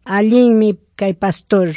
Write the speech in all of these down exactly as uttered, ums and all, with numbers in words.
allinmi kay pastor.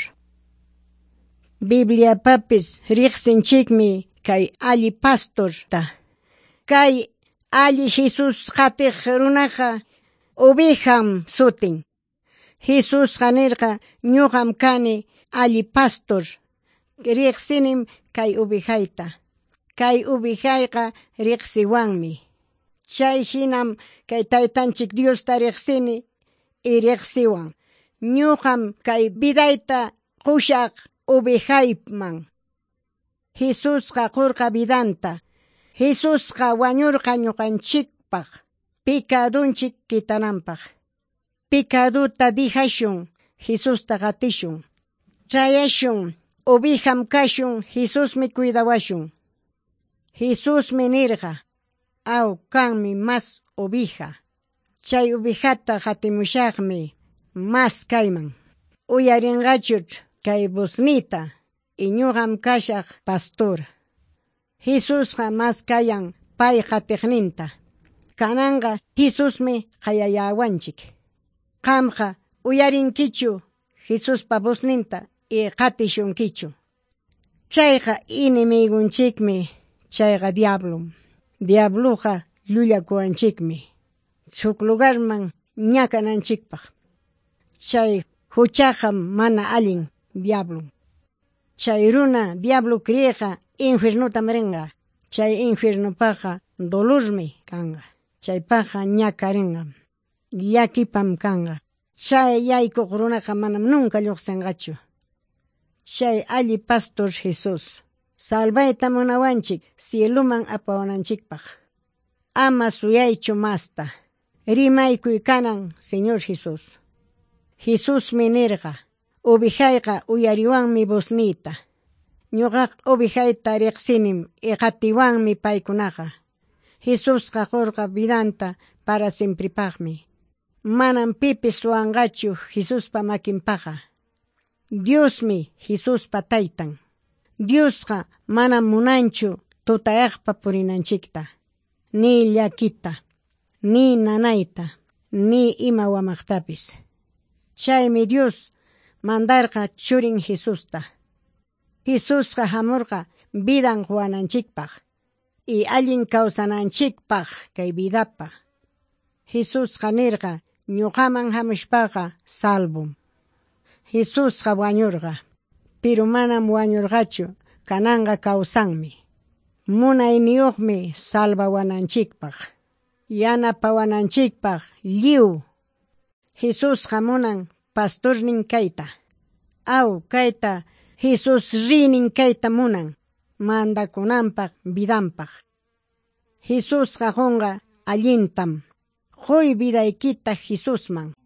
Biblia papis riqsinchikmi kay alli pastorta. Kay alli Jesus qatiq runaqa ovejam sutin. Jesus qanirqa ñuqam kani alli pastor. Riqsinim kay ovejayta. Kay ovejayqa riqsiwanmi. Chay hinam kay taytanchik Diosta riqsini y riqsiwan. Ñuqam kay vidayta qushaq ovejayman. Jesusqa qurqa vidanta. Jesusqa wañurqa ñuqanchikpaq. Picadunchik quitananpaq. Picaduta dijashun. Jesusta qatishun. Trayashun. Ovejam kashun. Jesusmi cuidawashun. Jesusmi nirqa. Aw kanmi mas oveja. Chay ovejata qatimushaqmi mas kayman. Uyarinqachur kay busnita. Iñuqam kashaq pastor. Jesusqa mas kayan pay qatiqninta. Kananga Jesusmi qayayawanchik. Qamqa uyarinkichu Jesuspa busninta y qatishunkichu. Chayqa inimigunchikmi. Chayqa diablum. Diabluqa llullakuwanchikmi. Suk lugarman ñakananchikpaq. Chay huchaqa mana allin diablum. Chay runa diablo kriyeqa infiernutam rinqa. Chay infiernupaqa dolormi kanga. Chaypaqa ñakarinqam. Llakipam kanga. Chay yaykuq runaqa manam nunca lluqsinqachu. Chay alli pastor Jesus. Salvayta munawanchik cieluman apawananchikpaq. Ama suyaychu masta. Rimaykuy kanan Señor Jesus. Jesus mi nirqa. Ovejayqa uyariwanmi busnita. Ñuqaq ovejayta riqsinim y qatiwanmi paykunaqa. Jesusqa qurqa vidanta para simpripaqmi. Manam pipis suwanqachu Jesuspa makinpaqa. Diosmi Jesuspa taytan. Diosqa manam munanchu tutayaqpa purinanchikta. Ni llakita. Ni nanayta. Ni ima wamaqtapis. Chaymi Dios mandarqa churin Jesusta. Jesusqa hamurqa vidan quwananchikpaq. Y allin kawsananchikpaq kay vidapa. Jesusqa nirqa ñuqaman hamushpaqa salvum. Jesusqa wañurqa. Pero manam wañurqachu kananga kawsanmi. Munayniyuqmi salvawananchikpaq. Yanapawananchikpaq lliw. Jesusqa munan pastornin kayta. Aw kayta Jesus rinin kayta munan. Mandakunanpaq vidanpaq. Jesusqa qunqa allintam. Qoy vidaykita Jesusman.